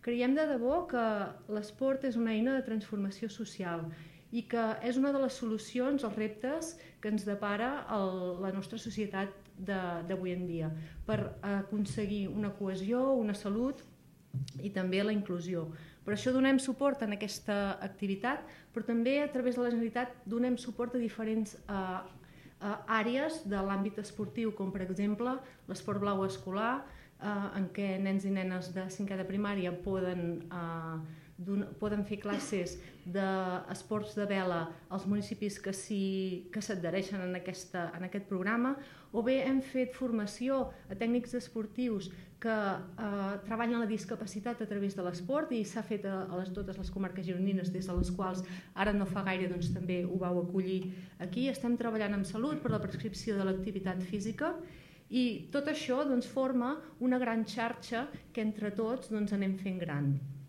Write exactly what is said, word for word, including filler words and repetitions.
Creiem de debò que l'esport és una eina de transformació social i que és una de les solucions als reptes que ens depara el, la nostra societat d'avui en dia per aconseguir una cohesió, una salut i també la inclusió. Per això donem suport en aquesta activitat, però també a través de la Generalitat donem suport a diferents eh, àrees de l'àmbit esportiu, com per exemple l'esport blau escolar, eh, en què nens i nenes de cinquè de primària poden eh, poden fer classes d'esports de vela als municipis que s'adhereixen en, aquesta, en aquest programa, o bé hem fet formació a tècnics esportius que eh, treballen la discapacitat a través de l'esport i s'ha fet a, a les, totes les comarques gironines, des de les quals ara no fa gaire doncs, també ho vau acollir aquí. Estem treballant amb salut per la prescripció de l'activitat física i tot això doncs, forma una gran xarxa que entre tots doncs, anem fent gran.